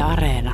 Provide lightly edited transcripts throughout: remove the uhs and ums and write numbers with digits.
Areena.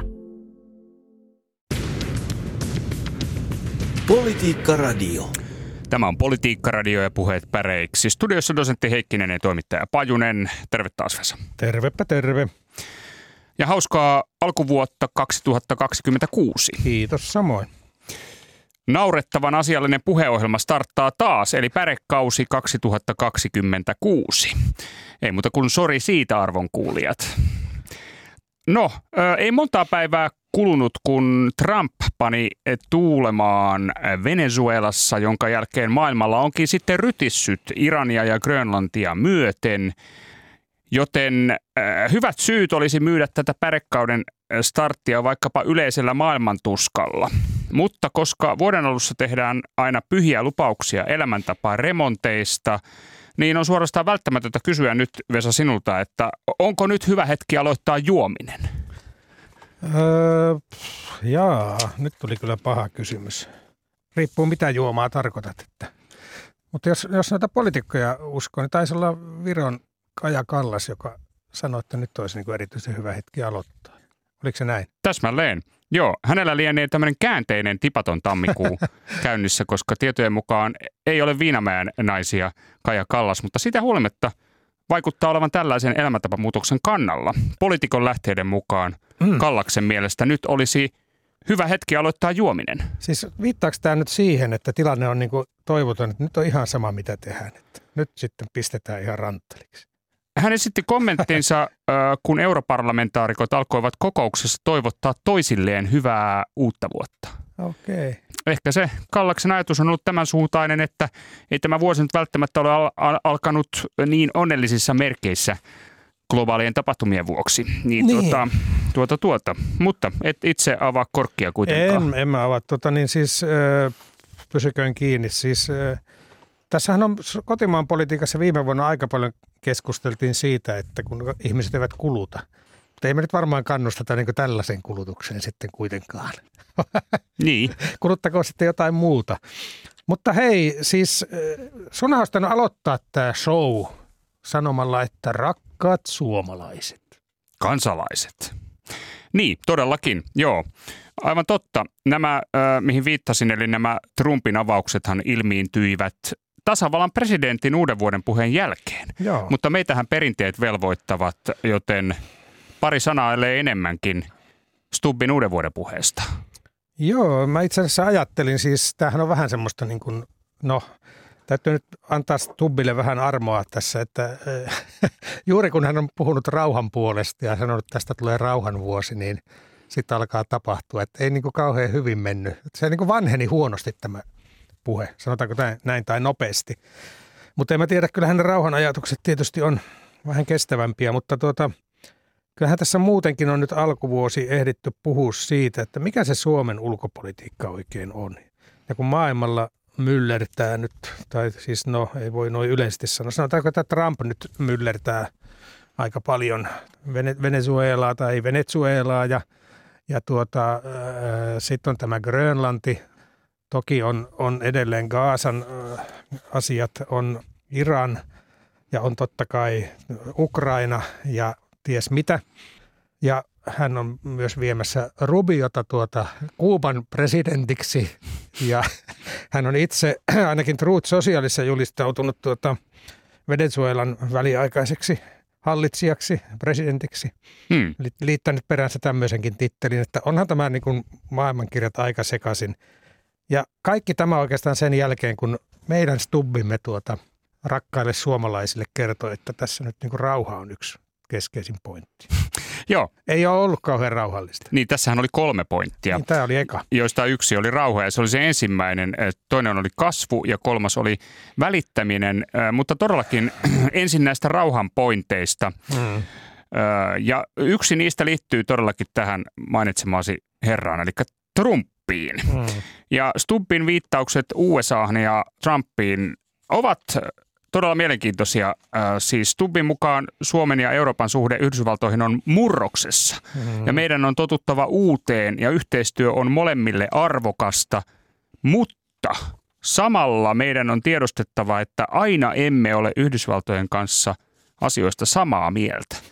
Politiikka Radio. Tämä on Politiikka Radio ja puheet päreiksi. Studiossa dosentti Heikkinen ja toimittaja Pajunen. Terve taas, Vesa. Tervepä terve. Ja hauskaa alkuvuotta 2026. Kiitos samoin. Naurettavan asiallinen puheohjelma starttaa taas, eli pärekausi 2026. Ei muuta kuin sori siitä, arvon kuulijat. No, ei montaa päivää kulunut, kun Trump pani tuulemaan Venezuelassa, jonka jälkeen maailmalla onkin sitten rytissyt Irania ja Grönlantia myöten. Joten hyvät syyt olisi myydä tätä pärekauden starttia vaikkapa yleisellä maailmantuskalla. Mutta koska vuoden alussa tehdään aina pyhiä lupauksia elämäntapaa remonteista, niin on suorastaan välttämätöntä kysyä nyt, Vesa, sinulta, että onko nyt hyvä hetki aloittaa juominen? Nyt tuli kyllä paha kysymys. Riippuu mitä juomaa tarkoitat. Mutta jos näitä poliitikkoja uskoo, niin taisi olla Viron Kaja Kallas, joka sanoi, että nyt olisi niin kuin erityisen hyvä hetki aloittaa. Oliko se näin? Täsmälleen. Joo, hänellä lienee tämmöinen käänteinen tipaton tammikuu käynnissä, koska tietojen mukaan ei ole Viinamäen naisia Kaja Kallas, mutta siitä huolimatta vaikuttaa olevan tällaisen elämäntapamuutoksen kannalla. Poliitikon lähteiden mukaan Kallaksen mielestä nyt olisi hyvä hetki aloittaa juominen. Siis viittaako tämä nyt siihen, että tilanne on niin kuin toivoton, että nyt on ihan sama mitä tehdään, että nyt sitten pistetään ihan rantteliksi? Hän esitti kommenttinsa, kun europarlamentaarikot alkoivat kokouksessa toivottaa toisilleen hyvää uutta vuotta. Okei. Ehkä se Kallaksen ajatus on ollut tämän suuntainen, että ei tämä vuosi nyt välttämättä ole alkanut niin onnellisissa merkeissä globaalien tapahtumien vuoksi. Niin. Mutta et itse avaa korkkia kuitenkaan. En mä avaa. Pysyköön kiinni. Tässähän on kotimaan politiikassa viime vuonna aika paljon keskusteltiin siitä, että kun ihmiset eivät kuluta. Mutta ei me nyt varmaan kannusteta niin kuin tällaisen kulutukseen sitten kuitenkaan. Niin. Kuluttakoon sitten jotain muuta. Mutta hei, siis sun olisi aloittaa tämä show sanomalla, että rakkaat suomalaiset. Kansalaiset. Niin, todellakin, joo. Aivan totta. Nämä, mihin viittasin, eli nämä Trumpin avauksethan ilmiintyivät tasavallan presidentin uuden vuoden puheen jälkeen. Joo. Mutta meitähän perinteet velvoittavat, joten pari sanaa ellei enemmänkin Stubbin uuden vuoden puheesta. Joo, mä itse asiassa ajattelin, siis tämähän on vähän semmoista niin kuin, täytyy nyt antaa Stubbille vähän armoa tässä, että juuri kun hän on puhunut rauhan puolesta ja sanonut, että tästä tulee rauhan vuosi, niin sitten alkaa tapahtua, että ei niin kuin kauhean hyvin mennyt. Se niin kuin vanheni huonosti tämä puhe, sanotaanko näin tai nopeasti. Mutta en mä tiedä, kyllä hänen rauhan ajatukset tietysti on vähän kestävämpiä, mutta kyllähän tässä muutenkin on nyt alkuvuosi ehditty puhua siitä, että mikä se Suomen ulkopolitiikka oikein on. Ja kun maailmalla myllertää nyt, tai siis ei voi noin yleisesti sanoa, sanotaanko, että Trump nyt myllertää aika paljon Venezuelaa tai Venezuelaa ja sitten on tämä Grönlanti. Toki on edelleen Gaasan asiat, on Iran ja on totta kai Ukraina ja ties mitä. Ja hän on myös viemässä Rubiota Kuuban presidentiksi ja hän on itse ainakin Truth Socialissa julistautunut Venezuelan väliaikaiseksi hallitsijaksi, presidentiksi. Liittänyt peränsä tämmöisenkin tittelin, että onhan tämä niin kuin maailmankirjat aika sekaisin. Ja kaikki tämä oikeastaan sen jälkeen, kun meidän Stubbimme rakkaille suomalaisille kertoi, että tässä nyt niin kuin rauha on yksi keskeisin pointti. Joo. Ei ole ollut kauhean rauhallista. Niin, tässähän oli 3 pointtia. Niin, tämä oli eka. Joista yksi oli rauha ja se oli se ensimmäinen. Toinen oli kasvu ja kolmas oli välittäminen. Mutta todellakin ensin näistä rauhan pointeista. Ja yksi niistä liittyy todellakin tähän mainitsemaasi herraan, eli Trumpiin. Ja Stubbin viittaukset USAhan ja Trumpiin ovat todella mielenkiintoisia. Siis Stubbin mukaan Suomen ja Euroopan suhde Yhdysvaltoihin on murroksessa. Ja meidän on totuttava uuteen ja yhteistyö on molemmille arvokasta, mutta samalla meidän on tiedostettava, että aina emme ole Yhdysvaltojen kanssa asioista samaa mieltä.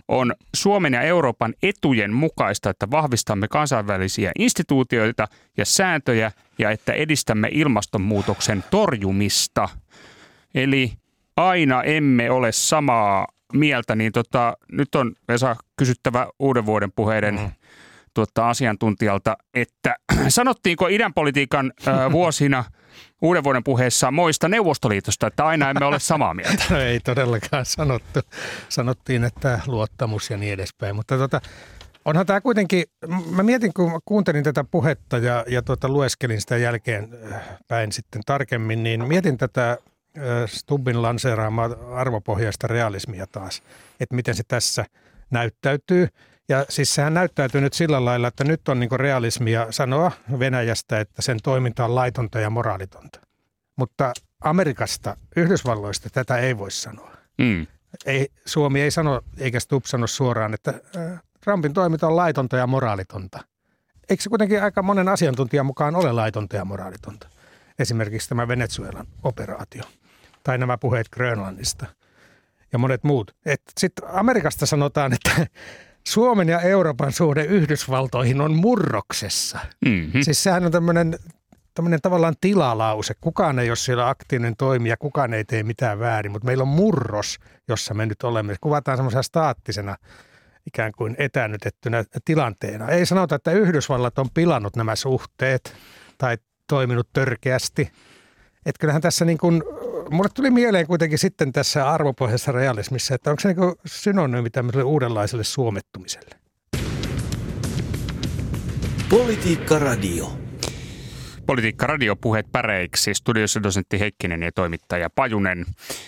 on Suomen ja Euroopan etujen mukaista, että vahvistamme kansainvälisiä instituutioita ja sääntöjä ja että edistämme ilmastonmuutoksen torjumista. Eli aina emme ole samaa mieltä, niin nyt on Vesa kysyttävä uuden vuoden puheiden asiantuntijalta, että sanottiinko idänpolitiikan vuosina uuden vuoden puheessa moista Neuvostoliitosta, että aina emme ole samaa mieltä? No ei todellakaan sanottu. Sanottiin, että luottamus ja niin edespäin, mutta onhan tämä kuitenkin, mä mietin kun kuuntelin tätä puhetta ja lueskelin sitä jälkeen päin sitten tarkemmin, niin mietin tätä Stubbin lanseeraamaa arvopohjaista realismia taas, että miten se tässä näyttäytyy. Ja siis sehän näyttäytyy nyt sillä lailla, että nyt on niin kuin realismia sanoa Venäjästä, että sen toiminta on laitonta ja moraalitonta. Mutta Amerikasta, Yhdysvalloista tätä ei voi sanoa. Suomi ei sano, eikä Stubb sano suoraan, että Trumpin toiminta on laitonta ja moraalitonta. Eikö se kuitenkin aika monen asiantuntijan mukaan ole laitonta ja moraalitonta? Esimerkiksi tämä Venezuelan operaatio tai nämä puheet Grönlannista ja monet muut. Sitten Amerikasta sanotaan, että Suomen ja Euroopan suhde Yhdysvaltoihin on murroksessa. Mm-hmm. Siis sehän on tämmöinen tavallaan tilalause. Kukaan ei ole siellä aktiivinen toimija, kukaan ei tee mitään väärin, mutta meillä on murros, jossa me nyt olemme. Kuvataan semmoisena staattisena, ikään kuin etäännytettynä tilanteena. Ei sanota, että Yhdysvallat on pilannut nämä suhteet tai toiminut törkeästi. Että kyllähän tässä niin kuin, mulle tuli mieleen kuitenkin sitten tässä arvopohjaisessa realismissa, että onko se niin kuin synonyymi tämmöiselle uudenlaiselle suomettumiselle? Politiikka Radio. Politiikka Radio, puheet päreiksi. Studiossa dosentti Heikkinen ja toimittaja Pajunen.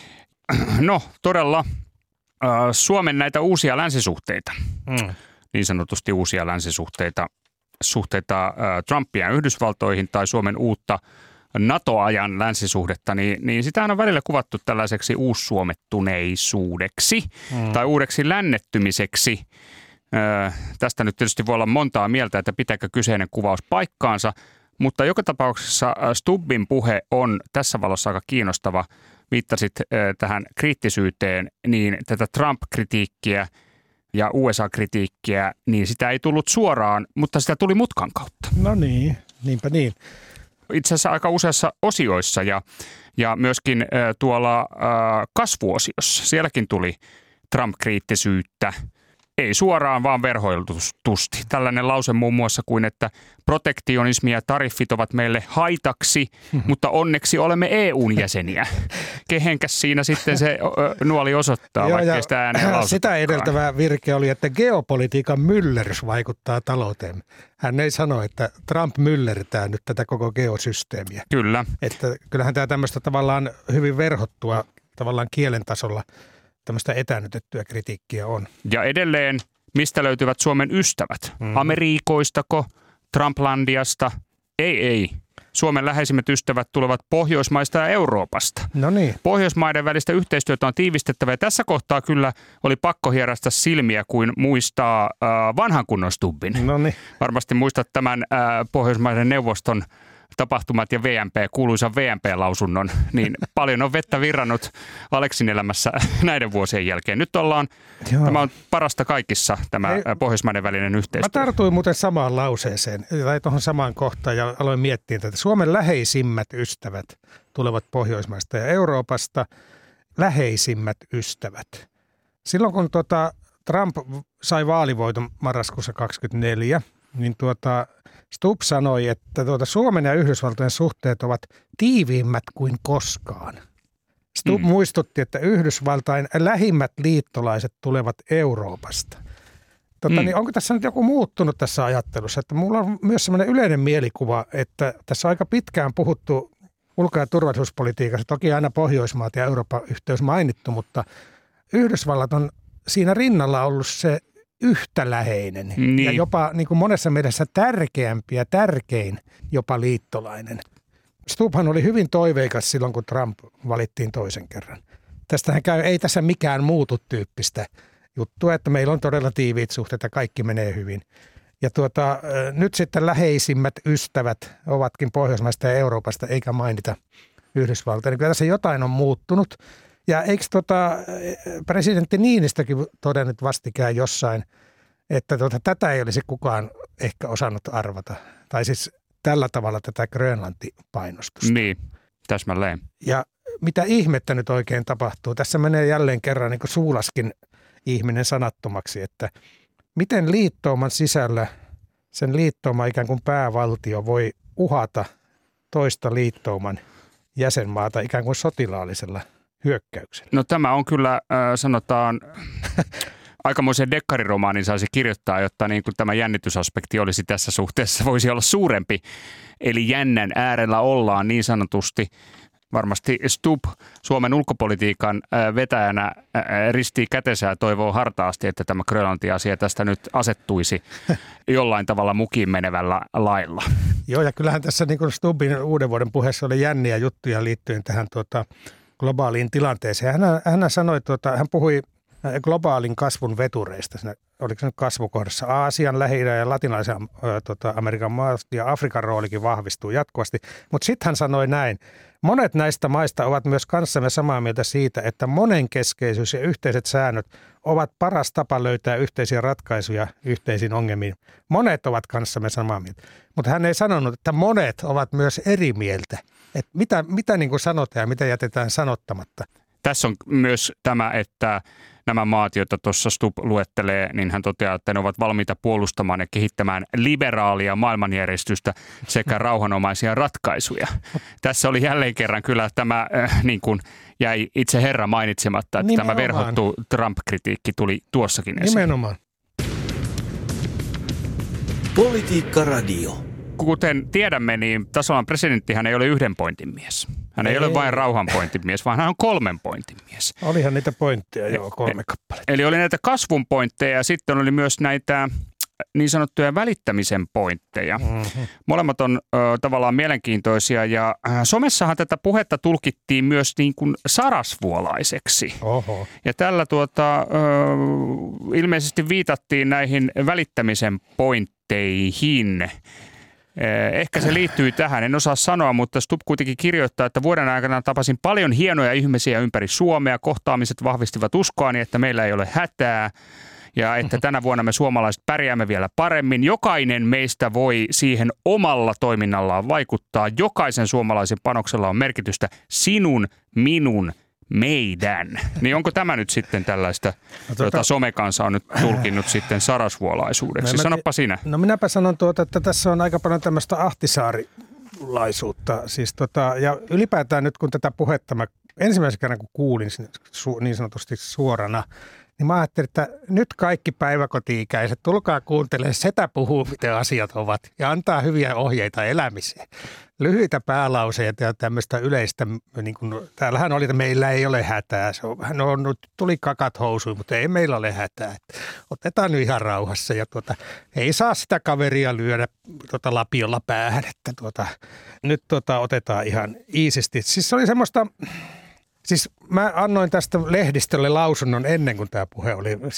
No todella Suomen näitä uusia länsisuhteita, niin sanotusti uusia länsisuhteita, Trumpia ja Yhdysvaltoihin tai Suomen uutta NATO-ajan länsisuhdetta, niin sitähän on välillä kuvattu tällaiseksi uussuomettuneisuudeksi tai uudeksi lännettymiseksi. Tästä nyt tietysti voi olla montaa mieltä, että pitääkö kyseinen kuvaus paikkaansa, mutta joka tapauksessa Stubbin puhe on tässä valossa aika kiinnostava. Viittasit tähän kriittisyyteen, niin tätä Trump-kritiikkiä ja USA-kritiikkiä, niin sitä ei tullut suoraan, mutta sitä tuli mutkan kautta. No niin, niinpä niin. Itse asiassa aika useassa osioissa ja myöskin tuolla kasvuosiossa. Sielläkin tuli Trump-kriittisyyttä. Ei suoraan, vaan verhoiltusti. Tällainen lause muun muassa kuin, että protektionismi ja tariffit ovat meille haitaksi, mutta onneksi olemme EUn jäseniä. Kehenkäs siinä sitten se nuoli osoittaa, vaikka sitä ääneen lausutakaan. Sitä edeltävä virke oli, että geopolitiikan myllerys vaikuttaa talouteen. Hän ei sano, että Trump myllertää nyt tätä koko geosysteemiä. Kyllä. Että kyllähän tämä tämmöistä tavallaan hyvin verhottua tavallaan kielen tasolla tämmöistä etäännytettyä kritiikkiä on. Ja edelleen, mistä löytyvät Suomen ystävät? Amerikoistako? Trumplandiasta? Ei. Suomen läheisimmät ystävät tulevat Pohjoismaista ja Euroopasta. No niin. Pohjoismaiden välistä yhteistyötä on tiivistettävä ja tässä kohtaa kyllä oli pakko hierasta silmiä, kuin muistaa vanhan kunnon Stubbin. No niin. Varmasti muistat tämän Pohjoismaiden neuvoston tapahtumat ja kuuluisan VMP-lausunnon, niin paljon on vettä virrannut Aleksin elämässä näiden vuosien jälkeen. Nyt tämä on parasta kaikissa, tämä Pohjoismaiden välinen yhteistyö. Mä tartuin muuten samaan lauseeseen, tai tuohon samaan kohtaan, ja aloin miettiä tätä. Suomen läheisimmät ystävät tulevat Pohjoismaista ja Euroopasta. Läheisimmät ystävät. Silloin kun Trump sai vaalivoiton marraskuussa 2024, niin Stubb sanoi, että Suomen ja Yhdysvaltojen suhteet ovat tiiviimmät kuin koskaan. Stubb muistutti, että Yhdysvaltain lähimmät liittolaiset tulevat Euroopasta. Niin onko tässä nyt joku muuttunut tässä ajattelussa? Että mulla on myös sellainen yleinen mielikuva, että tässä on aika pitkään puhuttu ulko- ja turvallisuuspolitiikassa. Toki aina Pohjoismaat ja Euroopan yhteys mainittu, mutta Yhdysvallat on siinä rinnalla ollut se yhtäläheinen ja jopa niin kuin monessa mielessä tärkeämpi ja tärkein jopa liittolainen. Stubbhan oli hyvin toiveikas silloin, kun Trump valittiin toisen kerran. Tästähän ei tässä mikään muutu tyyppistä juttua, että meillä on todella tiiviit suhteet ja kaikki menee hyvin. Ja nyt sitten läheisimmät ystävät ovatkin Pohjoismaista ja Euroopasta, eikä mainita Yhdysvaltoja. Kyllä tässä jotain on muuttunut. Ja eikö presidentti Niinistökin todennut vastikään jossain, että tätä ei olisi kukaan ehkä osannut arvata. Tai siis tällä tavalla tätä Grönlanti-painostusta. Niin, täsmälleen. Ja mitä ihmettä nyt oikein tapahtuu? Tässä menee jälleen kerran niin kuin Suulaskin ihminen sanattomaksi, että miten liittouman sisällä sen liittouman ikään kuin päävaltio voi uhata toista liittouman jäsenmaata ikään kuin sotilaallisella hyökkäyksellä. No tämä on kyllä, sanotaan, aikamoisen dekkariromaanin saisi kirjoittaa, jotta niin kuin tämä jännitysaspekti olisi tässä suhteessa, voisi olla suurempi. Eli jännän äärellä ollaan niin sanotusti. Varmasti Stubb Suomen ulkopolitiikan vetäjänä ristii kätensä ja toivoo hartaasti, että tämä Grönlanti-asia tästä nyt asettuisi jollain tavalla mukiin menevällä lailla. Joo, ja kyllähän tässä niin kuin Stubbin uuden vuoden puheessa oli jänniä juttuja liittyen tähän globaaliin tilanteeseen. Hän sanoi, hän puhui globaalin kasvun vetureista. Oliko se nyt kasvukohdassa? Aasian, Lähi-idän ja latinalaisen Amerikan maat ja Afrikan roolikin vahvistuu jatkuvasti. Mutta sitten hän sanoi näin. Monet näistä maista ovat myös kanssamme samaa mieltä siitä, että monenkeskeisyys ja yhteiset säännöt ovat paras tapa löytää yhteisiä ratkaisuja yhteisiin ongelmiin. Monet ovat kanssamme samaa mieltä. Mutta hän ei sanonut, että monet ovat myös eri mieltä. Että mitä niin kuin sanotaan ja mitä jätetään sanottamatta. Tässä on myös tämä, että nämä maat, joita tuossa Stubb luettelee, niin hän toteaa, että ne ovat valmiita puolustamaan ja kehittämään liberaalia maailmanjärjestystä sekä rauhanomaisia ratkaisuja. Tässä oli jälleen kerran kyllä tämä, niin kuin jäi itse herra mainitsematta, että nimenomaan. Tämä verhottu Trump-kritiikki tuli tuossakin esiin. Nimenomaan. Politiikka Radio. Kuten tiedämme, niin tasavallan presidenttihän ei ole yhden pointin mies. Hän ei ole vain rauhan pointin mies, vaan hän on 3 pointin mies. Olihan niitä pointteja, joo, 3 kappaletta. Eli oli näitä kasvun pointteja ja sitten oli myös näitä niin sanottuja välittämisen pointteja. Mm-hmm. Molemmat on tavallaan mielenkiintoisia ja somessahan tätä puhetta tulkittiin myös niin kuin sarasvuolaiseksi. Oho. Ja tällä ilmeisesti viitattiin näihin välittämisen pointteihin. Ehkä se liittyy tähän, en osaa sanoa, mutta Stubb kuitenkin kirjoittaa, että vuoden aikana tapasin paljon hienoja ihmisiä ympäri Suomea. Kohtaamiset vahvistivat uskoani, että meillä ei ole hätää ja että tänä vuonna me suomalaiset pärjäämme vielä paremmin. Jokainen meistä voi siihen omalla toiminnallaan vaikuttaa. Jokaisen suomalaisen panoksella on merkitystä sinun, minun, meidän. Niin onko tämä nyt sitten tällaista, jota somekansa on nyt tulkinnut sitten sarasvuolaisuudeksi? Sanoppa sinä. No minäpä sanon että tässä on aika paljon tämmöistä ahtisaarilaisuutta. Siis ja ylipäätään nyt kun tätä puhetta mä ensimmäisen kerran kun kuulin niin sanotusti suorana, niin mä ajattelin, että nyt kaikki päiväkoti-ikäiset, tulkaa kuuntelemaan, setä puhuu, miten asiat ovat ja antaa hyviä ohjeita elämiseen. Lyhyitä päälauseita ja tämmöistä yleistä, niin kuin, täällähän oli, että meillä ei ole hätää. Tuli kakat housuun, mutta ei meillä ole hätää. Otetaan nyt ihan rauhassa ja ei saa sitä kaveria lyödä lapiolla päähän, että nyt otetaan ihan iisisti. Siis se oli semmoista... Siis mä annoin tästä lehdistölle lausunnon ennen kuin tämä puhe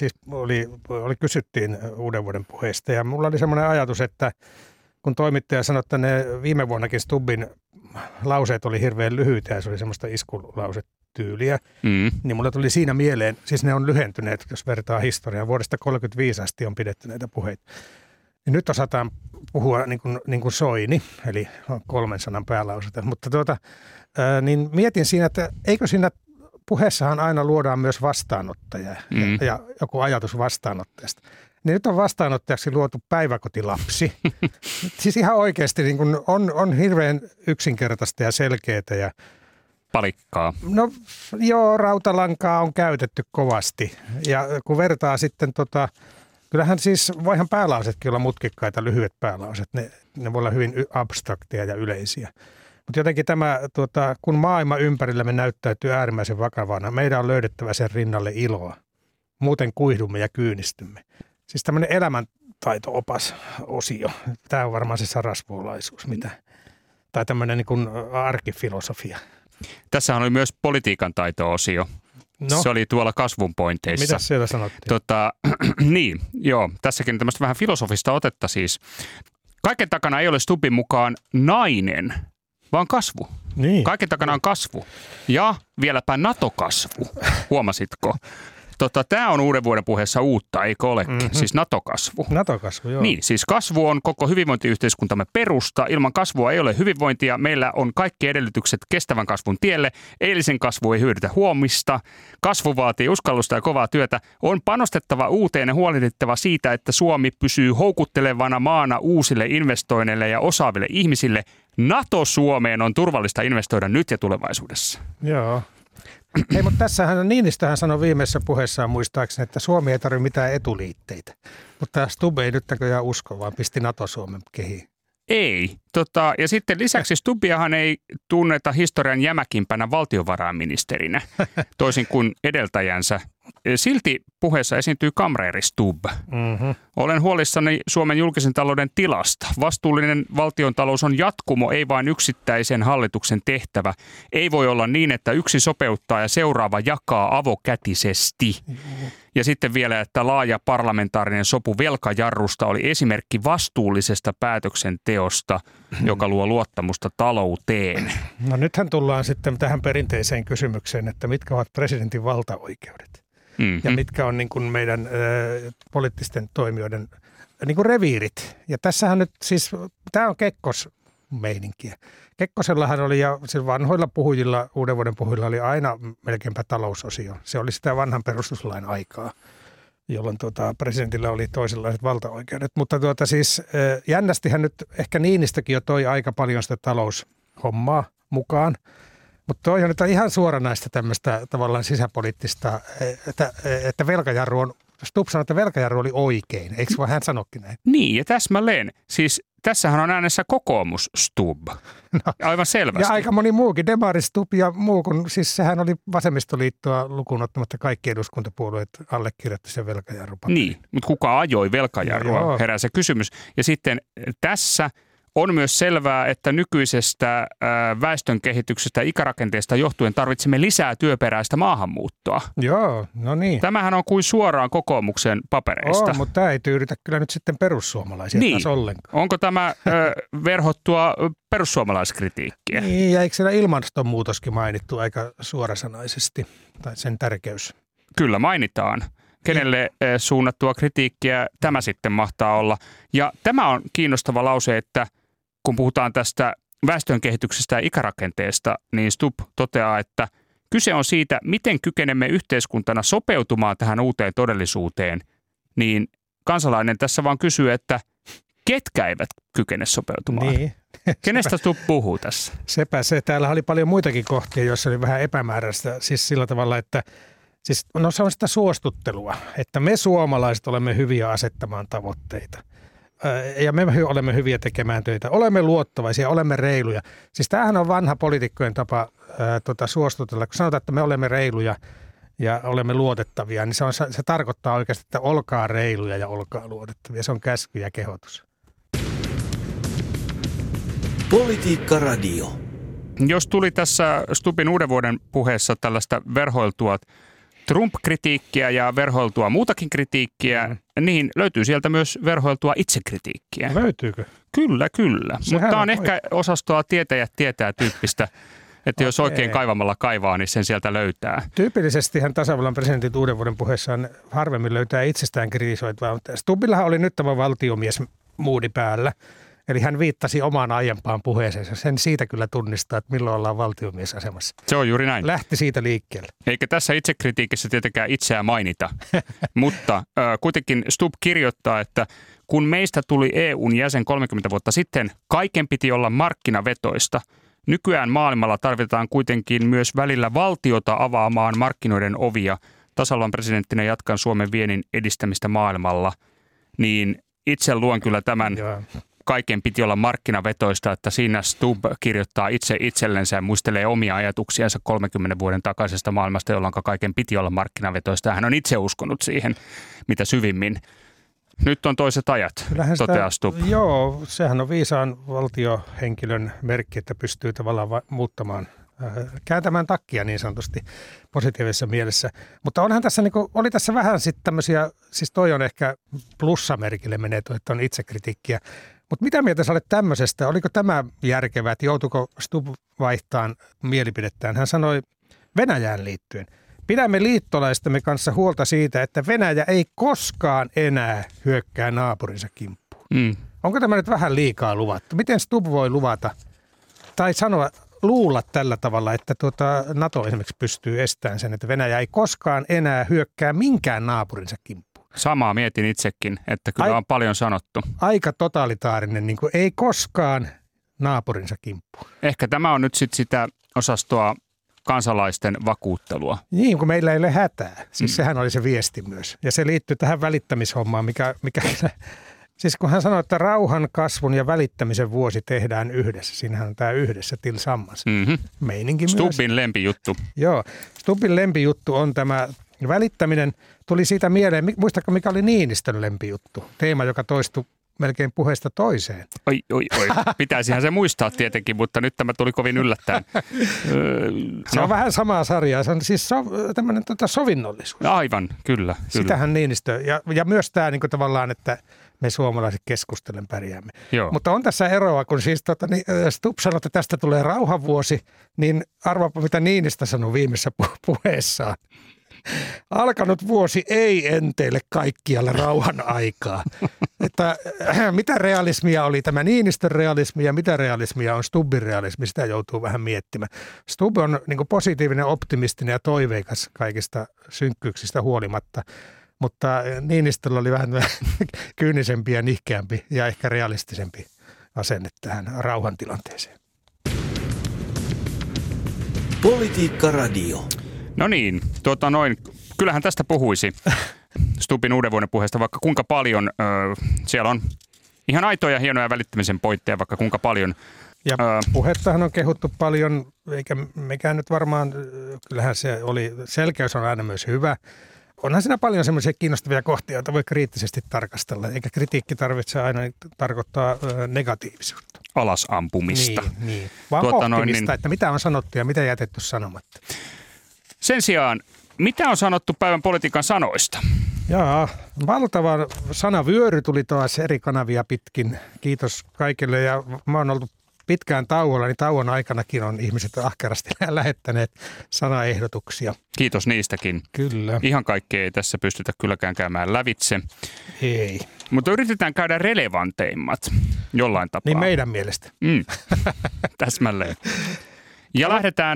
oli kysyttiin uuden vuoden puheesta ja mulla oli semmoinen ajatus, että kun toimittaja sanoi, että ne viime vuonnakin Stubbin lauseet oli hirveän lyhyitä ja se oli semmoista iskulausetyyliä, niin mulla tuli siinä mieleen, siis ne on lyhentyneet, jos vertaa historiaa, vuodesta 1935 asti on pidetty näitä puheita. Ja nyt osataan puhua niin kuin Soini, eli 300 päälausetta, mutta niin mietin siinä, että eikö siinä puheessahan aina luodaan myös vastaanottaja ja joku ajatus vastaanottajasta. Niin nyt on vastaanottajaksi luotu päiväkotilapsi. Siis ihan oikeasti niin kuin on hirveän yksinkertaista ja selkeää. Ja palikkaa. No joo, rautalankaa on käytetty kovasti ja kun vertaa sitten kyllähän siis, voihan päälausetkin olla mutkikkaita, lyhyet päälauset. Ne voi olla hyvin abstrakteja ja yleisiä. Mutta jotenkin tämä, kun maailma ympärillämme näyttäytyy äärimmäisen vakavana, meidän on löydettävä sen rinnalle iloa. Muuten kuihdumme ja kyynistymme. Siis tämmöinen elämäntaito-opas-osio. Tämä on varmaan se sarasvuolaisuus, tai tämmöinen niin kuin arkifilosofia. Tässä oli myös politiikan taito-osio. No. Se oli tuolla kasvun pointeissa. Mitä siellä sanottiin? Niin, joo. Tässäkin tämmöistä vähän filosofista otetta siis. Kaiken takana ei ole Stubbin mukaan nainen, vaan kasvu. Niin. Kaiken takana on kasvu. Ja vieläpä NATO-kasvu. Huomasitko? Tämä on uuden vuoden puheessa uutta, eikö olekin? Siis NATO-kasvu. NATO-kasvu, joo. Niin, siis kasvu on koko hyvinvointiyhteiskuntamme perusta. Ilman kasvua ei ole hyvinvointia. Meillä on kaikki edellytykset kestävän kasvun tielle. Eilisen kasvu ei hyödytä huomista. Kasvu vaatii uskallusta ja kovaa työtä. On panostettava uuteen ja huolehdittava siitä, että Suomi pysyy houkuttelevana maana uusille investoinneille ja osaaville ihmisille. NATO-Suomeen on turvallista investoida nyt ja tulevaisuudessa. Joo. Hei, mutta tässähän Niinistöhän sanoi viimeisessä puheessaan muistaakseni, että Suomi ei tarvitse mitään etuliitteitä. Mutta Stubb ei nyt näköjään usko, vaan pisti NATO-Suomen kehiin. Ei. Ja sitten lisäksi Stubbiahan ei tunneta historian jämäkimpänä valtiovarainministerinä, toisin kuin edeltäjänsä. Silti puheessa esiintyy kamreeri Stubb. Olen huolissani Suomen julkisen talouden tilasta. Vastuullinen valtiontalous on jatkumo, ei vain yksittäisen hallituksen tehtävä. Ei voi olla niin, että yksi sopeuttaa ja seuraava jakaa avokätisesti. Ja sitten vielä, että laaja parlamentaarinen sopu velkajarrusta oli esimerkki vastuullisesta päätöksenteosta, joka luo luottamusta talouteen. No nythän tullaan sitten tähän perinteiseen kysymykseen, että mitkä ovat presidentin valtaoikeudet ja mitkä on niin kuin meidän poliittisten toimijoiden niin kuin reviirit. Ja tässähän nyt siis, tämä on Kekkos-meininkiä. Kekkosellahan oli ja siis vanhoilla puhujilla, uuden vuoden puhujilla oli aina melkeinpä talousosio. Se oli sitä vanhan perustuslain aikaa, jolloin presidentillä oli toisenlaiset valtaoikeudet. Mutta siis jännästihän nyt ehkä Niinistökin jo toi aika paljon sitä taloushommaa mukaan. Mutta toi on nyt ihan suoranaista tämmöistä tavallaan sisäpoliittista, että velkajarru on, Stubb sanoi, että velkajarru oli oikein. Eikö vaan hän sanokin näin? Niin, ja täsmälleen. Siis tässähän on äänessä kokoomus Stubb. No, aivan selvästi. Ja aika moni muukin, Demari Stubb ja muu, kun siis sehän oli vasemmistoliittoa lukuun ottamatta kaikki eduskuntapuolueet allekirjoitti sen velkajarrupaperin. Niin, mutta kuka ajoi velkajarrua, herää se kysymys. Ja sitten tässä on myös selvää, että nykyisestä väestön kehityksestä ja ikärakenteesta johtuen tarvitsemme lisää työperäistä maahanmuuttoa. Joo, no niin. Tämähän on kuin suoraan kokoomuksen papereista. Mutta tämä ei tyydytä kyllä nyt sitten perussuomalaisia taas ollenkaan. Onko tämä verhottua perussuomalaiskritiikkiä? Niin, ja eikö siellä ilmastonmuutoskin mainittu aika suorasanaisesti, tai sen tärkeys? Kyllä mainitaan. Kenelle suunnattua kritiikkiä tämä sitten mahtaa olla. Ja tämä on kiinnostava lause, että kun puhutaan tästä väestönkehityksestä ja ikärakenteesta, niin Stubb toteaa, että kyse on siitä, miten kykenemme yhteiskuntana sopeutumaan tähän uuteen todellisuuteen. Niin kansalainen tässä vaan kysyy, että ketkä eivät kykene sopeutumaan? Niin. Kenestä Stubb puhuu tässä? Sepä se. Täällä oli paljon muitakin kohtia, joissa oli vähän epämääräistä. Siis sillä tavalla, että se on sitä suostuttelua, että me suomalaiset olemme hyviä asettamaan tavoitteita. Ja me olemme hyviä tekemään töitä. Olemme luottavaisia, olemme reiluja. Siis tämähän on vanha poliitikkojen tapa suostutella. Kun sanotaan, että me olemme reiluja ja olemme luotettavia, niin se tarkoittaa oikeasti, että olkaa reiluja ja olkaa luotettavia. Se on käsky ja kehotus. Politiikka Radio. Jos tuli tässä Stubbin uuden vuoden puheessa tällaista verhoiltua Trump-kritiikkiä ja verhoiltua muutakin kritiikkiä, niin löytyy sieltä myös verhoiltua itsekritiikkiä. Löytyykö? Kyllä. Mutta tämä on ehkä osastoa tietäjät tietää tyyppistä, että jos oikein kaivamalla kaivaa, niin sen sieltä löytää. Tyypillisestihän tasavallan presidentin uuden vuoden puheessaan harvemmin löytää itsestään kritisoitua. Stubbillahan oli nyt tämä valtiomies moodi päällä. Eli hän viittasi omaan aiempaan puheeseensa. Sen siitä kyllä tunnistaa, että milloin ollaan valtiomiesasemassa. Se on juuri näin. Lähti siitä liikkeelle. Eikä tässä itsekritiikissä tietenkään itseään mainita, mutta kuitenkin Stubb kirjoittaa, että kun meistä tuli EUn jäsen 30 vuotta sitten, kaiken piti olla markkinavetoista. Nykyään maailmalla tarvitaan kuitenkin myös välillä valtiota avaamaan markkinoiden ovia. Tasavallan presidenttinä jatkan Suomen viennin edistämistä maailmalla. Niin itse luen kyllä tämän... Kaiken piti olla markkinavetoista, että siinä Stubb kirjoittaa itse itsellensä ja muistelee omia ajatuksiansa 30 vuoden takaisesta maailmasta, jolloin kaiken piti olla markkinavetoista. Hän on itse uskonut siihen, mitä syvimmin. Nyt on toiset ajat, toteaa Stubb. Joo, sehän on viisaan valtiohenkilön merkki, että pystyy tavallaan muuttamaan, kääntämään takkia niin sanotusti positiivisessa mielessä. Mutta onhan tässä, oli tässä vähän sitten tämmöisiä, siis toi on ehkä plussamerkille menee, että on itsekritiikkiä. Mutta mitä mieltä sä olet tämmöisestä? Oliko tämä järkevää, että joutuiko Stubb vaihtamaan mielipidettään? Hän sanoi Venäjään liittyen. Pidämme liittolaistamme kanssa huolta siitä, että Venäjä ei koskaan enää hyökkää naapurinsa kimppuun. Onko tämä nyt vähän liikaa luvattu? Miten Stubb voi luvata tai luulla tällä tavalla, että NATO esimerkiksi pystyy estämään sen, että Venäjä ei koskaan enää hyökkää minkään naapurinsa kimppuun? Samaa mietin itsekin, että kyllä on paljon sanottu. Aika totalitaarinen, niin kuin ei koskaan naapurinsa kimppuun. Ehkä tämä on nyt sitten sitä osastoa kansalaisten vakuuttelua. Niin, kun meillä ei ole hätää. Siis sehän oli se viesti myös. Ja se liittyy tähän välittämishommaan, mikä siis kun hän sanoi, että rauhan, kasvun ja välittämisen vuosi tehdään yhdessä. Siinähän on tämä yhdessä tillsammans. Meininki myös. Stubbin lempijuttu. Joo, Stubbin lempijuttu on tämä välittäminen. Tuli siitä mieleen, muistatko mikä oli Niinistön lempijuttu? Teema, joka toistui melkein puheesta toiseen. Oi. Pitäisihän se muistaa tietenkin, mutta nyt tämä tuli kovin yllättäen. Se on vähän samaa sarjaa. Se on siis tämmöinen sovinnollisuus. Aivan, kyllä. Sitähän Niinistö, ja myös tämä niin kuin tavallaan, että me suomalaiset keskustellen pärjäämme. Joo. Mutta on tässä eroa, kun siis Stubb sanoi, että tästä tulee rauhanvuosi, niin arvaapa mitä Niinistö sanoi viimeisessä puheessaan. Alkanut vuosi ei enteile kaikkialla rauhan aikaa. Että mitä realismia oli tämä Niinistön realismi ja mitä realismia on Stubbin realismi, sitä joutuu vähän miettimään. Stubb on niin kuin positiivinen, optimistinen ja toiveikas kaikista synkkyyksistä huolimatta, mutta Niinistöllä oli vähän kyynisempi ja nihkeämpi ja ehkä realistisempi asenne tähän rauhantilanteeseen. Politiikka Radio. No niin, kyllähän tästä puhuisi Stubbin uuden vuoden puheesta vaikka kuinka paljon. Siellä on ihan aitoja, hienoja välittämisen pointteja vaikka kuinka paljon. Ja puhettahan on kehuttu paljon, eikä mekään nyt varmaan, kyllähän se oli, selkeys on aina myös hyvä. Onhan siinä paljon semmoisia kiinnostavia kohtia, joita voi kriittisesti tarkastella, eikä kritiikki tarvitse aina tarkoittaa negatiivisuutta. Alasampumista. Niin. Vaan pohtimista, että mitä on sanottu ja mitä jätetty sanomatta. Sen sijaan, mitä on sanottu päivän politiikan sanoista? Jaa, valtava sanavyöry tuli taas eri kanavia pitkin. Kiitos kaikille ja mä oon ollut pitkään tauolla, niin tauon aikanakin on ihmiset ahkerasti lähettäneet sanaehdotuksia. Kiitos niistäkin. Kyllä. Ihan kaikkea ei tässä pystytä kylläkään käymään lävitse. Ei. Mutta yritetään käydä relevanteimmat jollain tapaa. Niin meidän mielestä. Täsmälleen. Ja lähdetään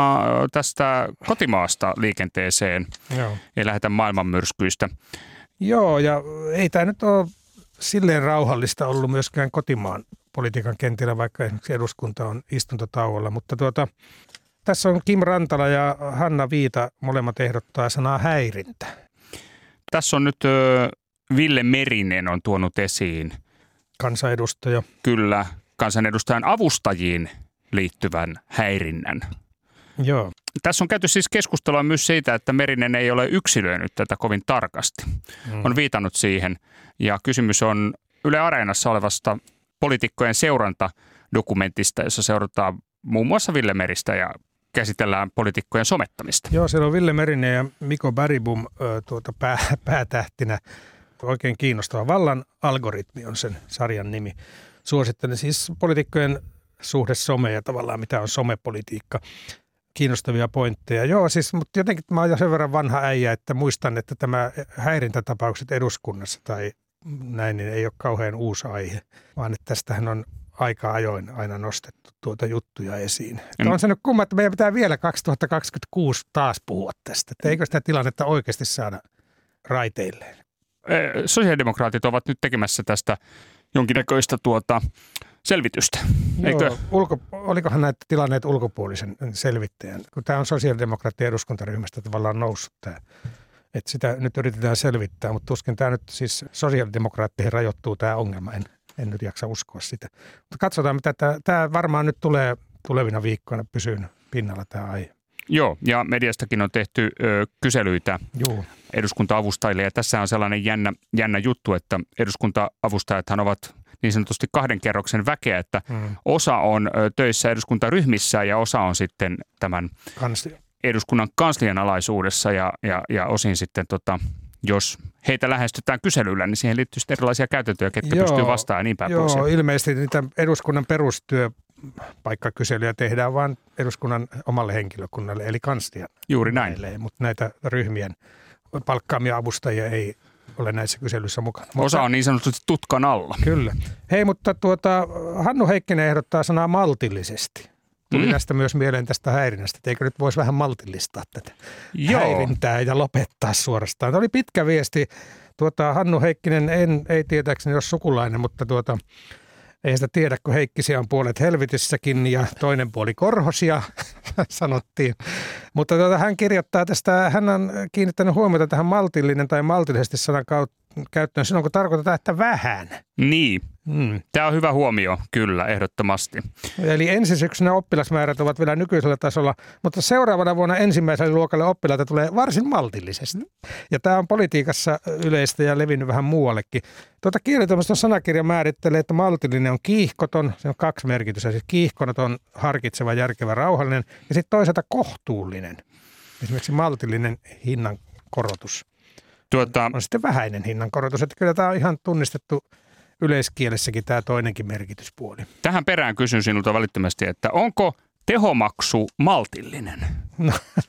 tästä kotimaasta liikenteeseen. Joo. Ei lähdetä maailmanmyrskyistä. Joo, ja ei tämä nyt ole silleen rauhallista ollut myöskään kotimaan politiikan kentillä, vaikka esimerkiksi eduskunta on istuntotauolla. Mutta tässä on Kim Rantala ja Hanna Viita molemmat ehdottaa sanaa häirintä. Tässä on nyt Ville Merinen on tuonut esiin. Kansanedustaja. Kyllä, kansanedustajan avustajiin liittyvän häirinnän. Joo. Tässä on käyty siis keskustelua myös siitä, että Merinen ei ole yksilöinyt tätä kovin tarkasti. On viitannut siihen ja kysymys on Yle Areenassa olevasta poliitikkojen seurantadokumentista, jossa seurataan muun muassa Ville Meristä ja käsitellään poliitikkojen somettamista. Joo, siellä on Ville Merinen ja Mikko Bergbom päätähtinä. Oikein kiinnostava. Vallan algoritmi on sen sarjan nimi. Suosittelen siis poliitikkojen suhde someen ja tavallaan mitä on somepolitiikka. Kiinnostavia pointteja. Joo, siis, mutta jotenkin mä oon jo sen verran vanha äijä, että muistan, että tämä häirintätapaukset eduskunnassa tai näin, niin ei ole kauhean uusi aihe, vaan että tästähän on aika ajoin aina nostettu juttuja esiin. On se nyt kumma, että meidän pitää vielä 2026 taas puhua tästä. Että eikö sitä tilannetta oikeasti saada raiteilleen? Sosiaalidemokraatit ovat nyt tekemässä tästä jonkinnäköistä selvitystä. Eikö? Joo, olikohan näitä tilanneet ulkopuolisen selvittäjän? Kun tämä on sosiaalidemokraattien eduskuntaryhmästä tavallaan noussut tämä. Että sitä nyt yritetään selvittää, mutta tuskin tämä nyt siis sosiaalidemokraatteihin rajoittuu tämä ongelma. En nyt jaksa uskoa sitä. Mutta katsotaan, mitä tämä varmaan nyt tulee tulevina viikkoina pysyyn pinnalla tämä aihe. Joo, ja mediastakin on tehty kyselyitä eduskunta-avustajille. Ja tässä on sellainen jännä juttu, että eduskunta-avustajathan ovat niin sanotusti 2 kerroksen väkeä, että osa on töissä eduskuntaryhmissä ja osa on sitten tämän eduskunnan kanslian alaisuudessa ja osin sitten jos heitä lähestytään kyselyllä, niin siihen liittyy erilaisia käytäntöjä, ketkä pystyy vastaamaan ja niin päin pois. Joo, ilmeisesti niitä eduskunnan perustyöpaikkakyselyjä tehdään vain eduskunnan omalle henkilökunnalle, eli kanslian. Juuri näin. Mutta näitä ryhmien palkkaamia avustajia ei ole näissä kyselyissä mukana. Osa on niin sanotusti tutkan alla. Kyllä. Hei, mutta Hannu Heikkinen ehdottaa sanaa maltillisesti. Tuli tästä myös mieleen tästä häirinnästä, että eikö nyt voisi vähän maltillistaa tätä häirintää ja lopettaa suorastaan. Tämä oli pitkä viesti. Hannu Heikkinen ei tietääkseni ole sukulainen, mutta ei sitä tiedä, kun Heikkisiä on puolet helvetissäkin ja toinen puoli korhosia, sanottiin. Mutta hän kirjoittaa tästä, hän on kiinnittänyt huomiota tähän maltillinen tai maltillisesti sanan käyttöön silloin, kun tarkoitetaan, että vähän. Niin. Tämä on hyvä huomio, kyllä, ehdottomasti. Eli ensi syksynä oppilasmäärät ovat vielä nykyisellä tasolla, mutta seuraavana vuonna ensimmäiselle luokalle oppilaita tulee varsin maltillisesti. Ja tämä on politiikassa yleistä ja levinnyt vähän muuallekin. Kielitoimiston sanakirja määrittelee, että maltillinen on kiihkoton, se on 2 merkitystä, siis kiihkoton, harkitseva, järkevä, rauhallinen ja sitten toisaalta kohtuullinen. Esimerkiksi maltillinen hinnankorotus on sitten vähäinen hinnankorotus, että kyllä tämä on ihan tunnistettu yleiskielessäkin tämä toinenkin merkityspuoli. Tähän perään kysyn sinulta välittömästi, että onko tehomaksu maltillinen? No,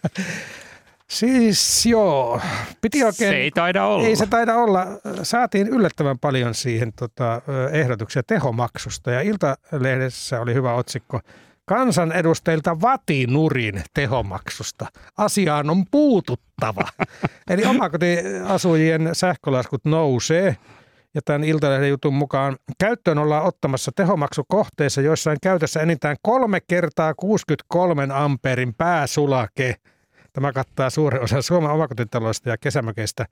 siis joo. Piti oikein, se ei taida olla. Ei se taida olla. Saatiin yllättävän paljon siihen ehdotuksia tehomaksusta ja Iltalehdessä oli hyvä otsikko. Kansanedustajilta vatinurin tehomaksusta. Asiaan on puututtava. Eli omakotiasujien sähkölaskut nousee. Ja tämän Iltalehden jutun mukaan käyttöön ollaan ottamassa tehomaksukohteissa, joissa on käytössä enintään 3 kertaa 63 ampeerin pääsulake. Tämä kattaa suuren osan Suomen omakotitaloista ja kesämökeistä.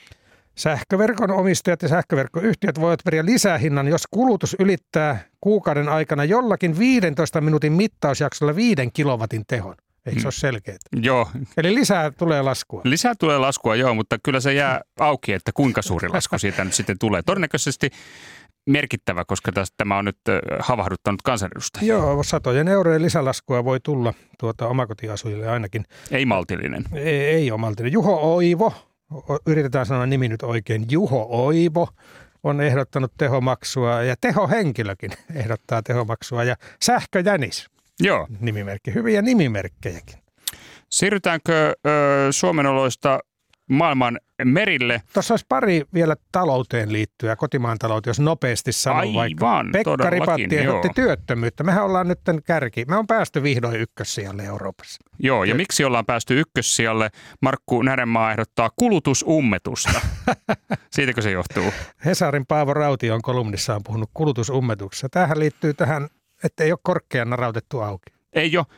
Sähköverkon omistajat ja sähköverkkoyhtiöt voivat periä lisähinnan, jos kulutus ylittää kuukauden aikana jollakin 15 minuutin mittausjaksolla 5 kilowatin tehon. Eikö se ole selkeää? Joo. Eli lisää tulee laskua. Lisää tulee laskua, joo, mutta kyllä se jää auki, että kuinka suuri lasku siitä nyt sitten tulee. Todennäköisesti merkittävä, koska tämä on nyt havahduttanut kansanedustajia. Joo, satojen eurojen lisälaskua voi tulla omakotiasujille ainakin. Ei maltillinen. Ei ole maltillinen. Juho Oivo, yritetään sanoa nimi nyt oikein, Juho Oivo on ehdottanut tehomaksua ja tehohenkilökin ehdottaa tehomaksua ja Sähköjänis. Joo. Nimimerkki. Hyviä nimimerkkejäkin. Siirrytäänkö Suomen oloista maailman merille? Tuossa olisi pari vielä talouteen liittyen, kotimaan talouteen, jos nopeasti sanon vaikka. Pekka Ripatti ehdotti työttömyyttä. Mehän ollaan nyt kärki. Me on päästy vihdoin ykkössijalle Euroopassa. Joo, ja miksi ollaan päästy ykkössijalle? Markku Närenmaa ehdottaa kulutusummetusta. Siitäkö se johtuu? Hesarin Paavo Rautio on kolumnissaan puhunut kulutusummetuksesta. Tämähän liittyy tähän, että ei ole korkeana rautettu auki. Ei ole,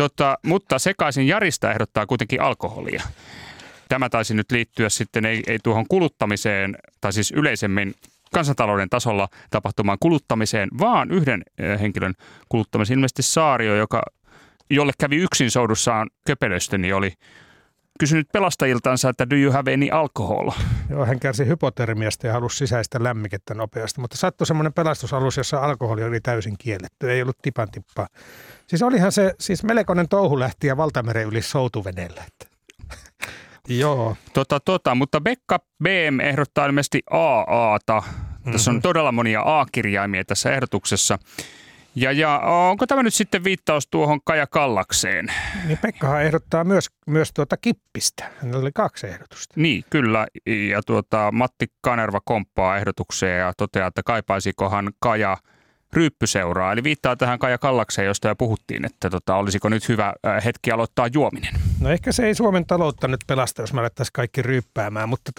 mutta sekaisin Jarista ehdottaa kuitenkin alkoholia. Tämä taisi nyt liittyä sitten ei tuohon kuluttamiseen, tai siis yleisemmin kansantalouden tasolla tapahtumaan kuluttamiseen, vaan yhden henkilön kuluttamiseen. Ilmeisesti Saario, jolle kävi yksin soudussaan köpelöstä, niin oli kysynyt pelastajiltansa, että do you have any alcohol? Joo, hän kärsi hypotermiasta ja halusi sisäistä lämmikettä nopeasti, mutta sattui semmoinen pelastusalus, jossa alkoholi oli täysin kielletty, ei ollut tipan tippaa. Siis olihan se, melkoinen touhu lähti ja valtameren yli soutuveneellä. Joo. Mutta Pekka BM ehdottaa ilmeisesti AA:ta. Tässä on todella monia A-kirjaimia tässä ehdotuksessa. Ja onko tämä nyt sitten viittaus tuohon Kaja Kallakseen? Niin Pekkahan ehdottaa myös kippistä. Hänellä oli 2 ehdotusta. Niin, kyllä. Ja Matti Kanerva komppaa ehdotukseen ja toteaa, että kaipaisikohan Kaja ryyppyseuraa. Eli viittaa tähän Kaja Kallakseen, josta jo puhuttiin, että olisiko nyt hyvä hetki aloittaa juominen. No ehkä se ei Suomen taloutta nyt pelasta, jos me alettaisiin kaikki ryyppäämään, mutta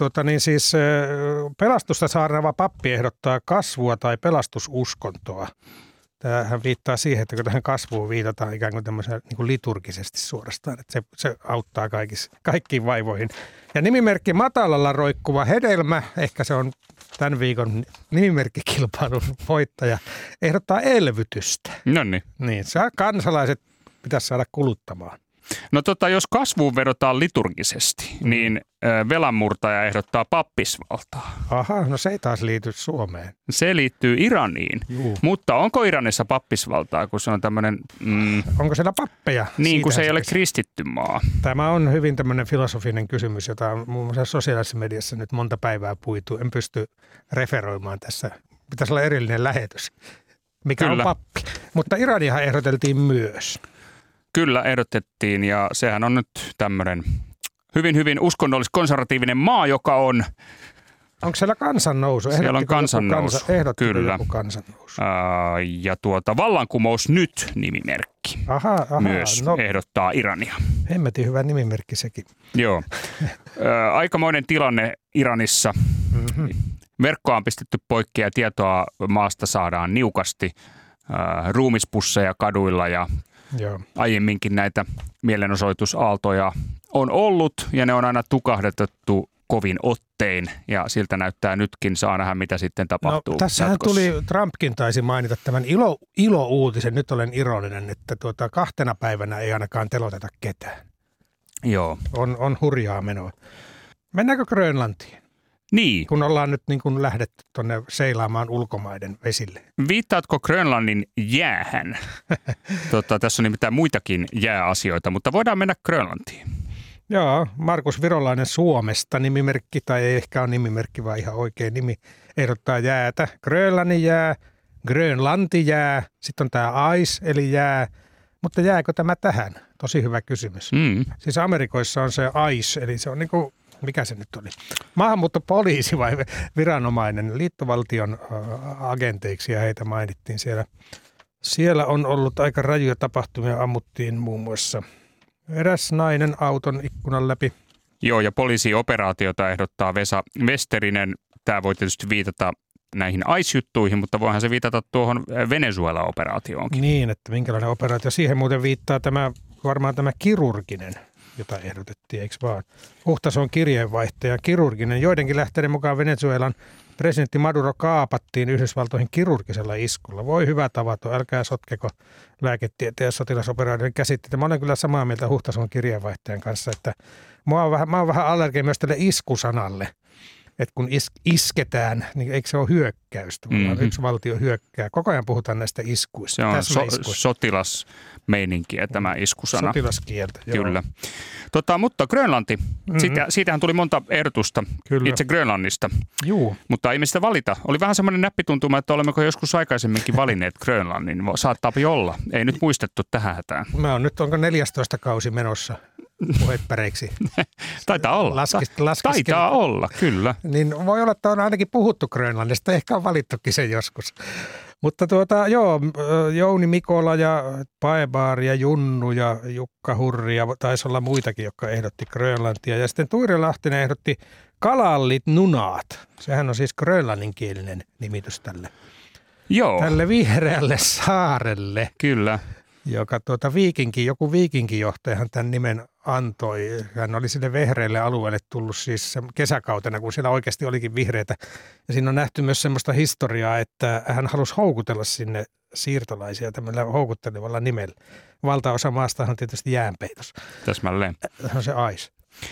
pelastusta saarnaava pappi ehdottaa kasvua tai pelastususkontoa. Tämähän viittaa siihen, että kun tähän kasvuun viitataan ikään kuin tämmöisen niin kuin liturgisesti suorastaan, että se auttaa kaikkiin vaivoihin. Ja nimimerkki matalalla roikkuva hedelmä, ehkä se on tämän viikon nimimerkkikilpailun voittaja, ehdottaa elvytystä. Noniin. Niin, kansalaiset pitäisi saada kuluttamaan. No jos kasvuun vedotaan liturgisesti, niin velanmurtaja ehdottaa pappisvaltaa. Aha, no se ei taas liity Suomeen. Se liittyy Iraniin, mutta onko Iranissa pappisvaltaa, kun se on tämmöinen... Onko siellä pappeja? Niin, kun se ei ole kristitty maa. Tämä on hyvin tämmöinen filosofinen kysymys, jota on muun muassa sosiaalisessa mediassa nyt monta päivää puitu. En pysty referoimaan tässä. Pitäisi olla erillinen lähetys, mikä Kyllä. on pappi. Mutta Iraniahan ehdoteltiin myös. Kyllä ehdotettiin, ja sehän on nyt tämmöinen hyvin uskonnollis-konservatiivinen maa, joka on... Onko siellä kansannousu? Siellä on kansannousu, kyllä. Joku kansannousu? Ja Vallankumous nyt -nimimerkki Aha, myös ehdottaa Irania. Hemmetin hyvä nimimerkki sekin. Joo. Aikamoinen tilanne Iranissa. Mm-hmm. Verkkoa on pistetty poikki ja tietoa maasta saadaan niukasti. Ruumispusseja kaduilla ja Joo. aiemminkin näitä mielenosoitusaaltoja on ollut ja ne on aina tukahdetettu kovin ottein ja siltä näyttää nytkin. Saa nähdä, mitä sitten tapahtuu. No, tässähän jatkossa. Trumpkin taisi mainita tämän ilo-uutisen. Nyt olen ironinen, että 2 päivänä ei ainakaan teloteta ketään. Joo. On hurjaa menoa. Mennäänkö Grönlantiin? Niin. Kun ollaan nyt niin kuin lähdetty tuonne seilaamaan ulkomaiden vesille. Viittaatko Grönlannin jäähän? Tässä on nimittäin muitakin jääasioita, mutta voidaan mennä Grönlantiin. Joo, Markus Virolainen Suomesta nimimerkki, tai ei ehkä ole nimimerkki, vaan ihan oikein nimi, ehdottaa jäätä. Grönlannin jää, Grönlanti jää, sitten on tämä ice eli jää, mutta jääkö tämä tähän? Tosi hyvä kysymys. Siis Amerikoissa on se ice, eli se on niin kuin, mikä se nyt oli? Maahanmuuttopoliisi vai viranomainen, liittovaltion agenteiksi ja heitä mainittiin siellä. Siellä on ollut aika rajuja tapahtumia, ammuttiin muun muassa eräs nainen auton ikkunan läpi. Joo, ja poliisioperaatiota ehdottaa Vesa Westerinen. Tämä voi tietysti viitata näihin ICE-juttuihin, mutta voihan se viitata tuohon Venezuela-operaatioonkin. Niin, että minkälainen operaatio. Siihen muuten viittaa varmaan tämä kirurginen, jota ehdotettiin, eikö vaan? Huhtason kirjeenvaihtaja, kirurginen. Joidenkin lähteiden mukaan Venezuelan presidentti Maduro kaapattiin Yhdysvaltoihin kirurgisella iskulla. Voi hyvä tavato, älkää sotkeko lääketieteen ja sotilasoperaatioiden käsitteitä. Mä olen kyllä samaa mieltä Huhtason kirjeenvaihtajan kanssa, että mä oon vähän allergia myös tälle iskusanalle. Että kun isketään, niin eikö se ole hyökkäystä? Yksi valtio hyökkää. Koko ajan puhutaan näistä iskuista. Se on sotilasmeininkiä tämä iskusana. Sotilaskieltä, joo. Kyllä. Mutta Grönlanti, siitähän tuli monta ehdotusta itse Grönlannista. Juu. Mutta ei me sitä valita. Oli vähän semmoinen näppituntuma, että olemmeko joskus aikaisemminkin valinneet Grönlannin. Saattaapi olla. Ei nyt muistettu tähän hätään. Mä oon nyt, onko 14 kausi menossa puhepäreiksi? Taitaa olla. Taitaa olla, kyllä. Niin voi olla, että on ainakin puhuttu Grönlannista. Ehkä on valittukin sen joskus. Mutta Jouni Mikola ja Paebaar ja Junnu ja Jukka Hurri ja taisi olla muitakin, jotka ehdotti Grönlantia. Ja sitten Tuire Lahtinen ehdotti Kalallit Nunaat. Sehän on siis grönlanninkielinen nimitys tälle. Joo. Tälle vihreälle saarelle. Kyllä. Joka joku viikinkijohtajahan tämän nimen antoi. Hän oli sille vehreälle alueelle tullut siis kesäkautena, kun siellä oikeasti olikin vihreitä. Ja siinä on nähty myös semmoista historiaa, että hän halusi houkutella sinne siirtolaisia tämmöllä houkuttelevalla nimellä. Valtaosa maastahan on tietysti jäänpeitos. Täsmälleen. Se on se ice.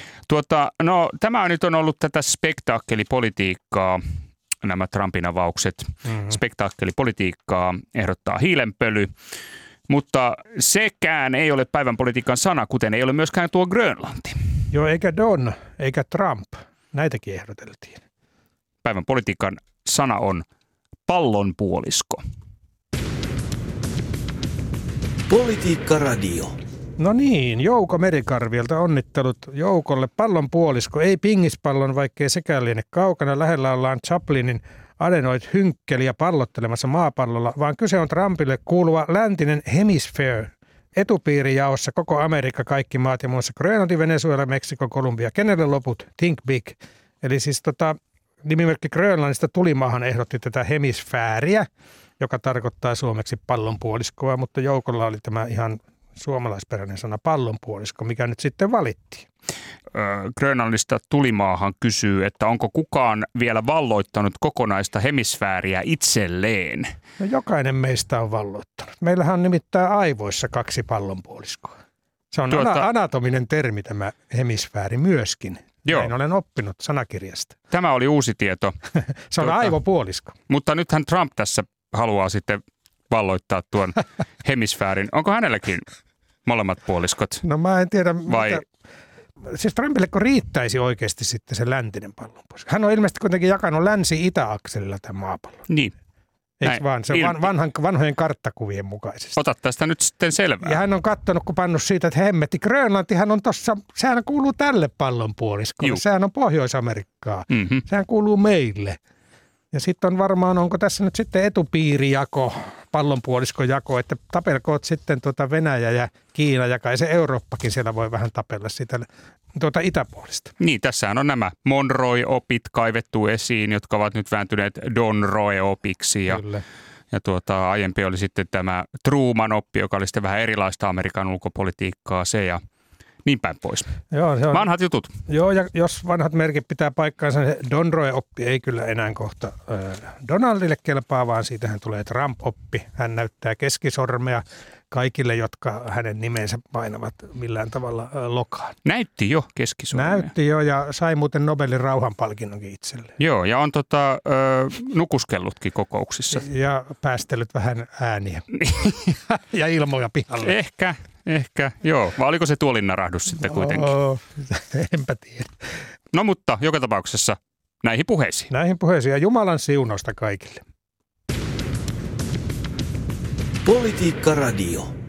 Tämä nyt on ollut tätä spektaakkelipolitiikkaa, nämä Trumpin avaukset. Spektaakkelipolitiikkaa ehdottaa hiilenpöly. Mutta sekään ei ole päivän politiikan sana, kuten ei ole myöskään tuo Grönlanti. Joo, eikä Don, eikä Trump. Näitäkin ehdoteltiin. Päivän politiikan sana on pallonpuolisko. Politiikka Radio. No niin, Jouko Merikarvielta onnittelut Joukolle. Pallonpuolisko, ei pingispallon, vaikkei sekään liene kaukana. Lähellä ollaan Chaplinin adenoid hynkkeliä pallottelemassa maapallolla, vaan kyse on Trumpille kuuluva läntinen hemisphere. Etupiirijaossa koko Amerikka, kaikki maat ja muassa Grönlanti, Venezuela, Meksiko, Kolumbia. Kenelle loput? Think big. Eli siis nimimerkki Grönlannista Tulimaahan ehdotti tätä hemisfääriä, joka tarkoittaa suomeksi pallonpuoliskoa, mutta Joukolla oli tämä ihan suomalaisperäinen sana pallonpuolisko, mikä nyt sitten valittiin. Grönlannista Tulimaahan kysyy, että onko kukaan vielä valloittanut kokonaista hemisfääriä itselleen? No jokainen meistä on valloittanut. Meillähän on nimittäin aivoissa 2 pallonpuoliskoa. Se on anatominen termi tämä hemisfääri myöskin. Joo. Näin olen oppinut sanakirjasta. Tämä oli uusi tieto. Se on aivopuolisko. Mutta nythän Trump tässä haluaa sitten valloittaa tuon hemisfäärin. Onko hänelläkin molemmat puoliskot? No mä en tiedä. Vai? Siis Trumpilleko riittäisi oikeasti sitten se läntinen pallonpuolisko? Hän on ilmeisesti kuitenkin jakanut länsi-itä-akselilla tämän maapallon. Niin. Eikö vaan? Se on vanhojen karttakuvien mukaisesti. Ota tästä nyt sitten selvää. Ja hän on katsonut, kun pannut siitä, että hemmetti, Grönlantihan on tossa, sehän kuuluu tälle pallonpuoliskolle. Sehän on Pohjois-Amerikkaa. Mm-hmm. Sehän kuuluu meille. Ja sitten on varmaan, onko tässä nyt sitten etupiirijako, pallonpuoliskojako, että tapelkoot sitten Venäjä ja Kiina ja kai se Eurooppakin siellä voi vähän tapella sitä itäpuolista. Niin, tässähän on nämä Monroe-opit kaivettu esiin, jotka ovat nyt vääntyneet Donroe-opiksi ja aiempi oli sitten tämä Truman-oppi, joka oli sitten vähän erilaista Amerikan ulkopolitiikkaa, se ja niin päin pois. Joo, se on, vanhat jutut. Joo, ja jos vanhat merkit pitää paikkaansa, se Donroe-oppi ei kyllä enää kohta Donaldille kelpaa, vaan siitähän tulee Trump-oppi. Hän näyttää keskisormea kaikille, jotka hänen nimensä painavat millään tavalla lokaan. Näytti jo keskisormea. Näytti jo ja sai muuten Nobelin rauhanpalkinnonkin itselleen. Joo, ja on nukuskellutkin kokouksissa. Ja päästellyt vähän ääniä ja ilmoja pihalle. Ehkä, joo. Vai oliko se tuolinnarahdus sitten kuitenkin? Enpä tiedä. No mutta joka tapauksessa näihin puheisiin. Näihin puheisiin ja Jumalan siunausta kaikille. Politiikka Radio.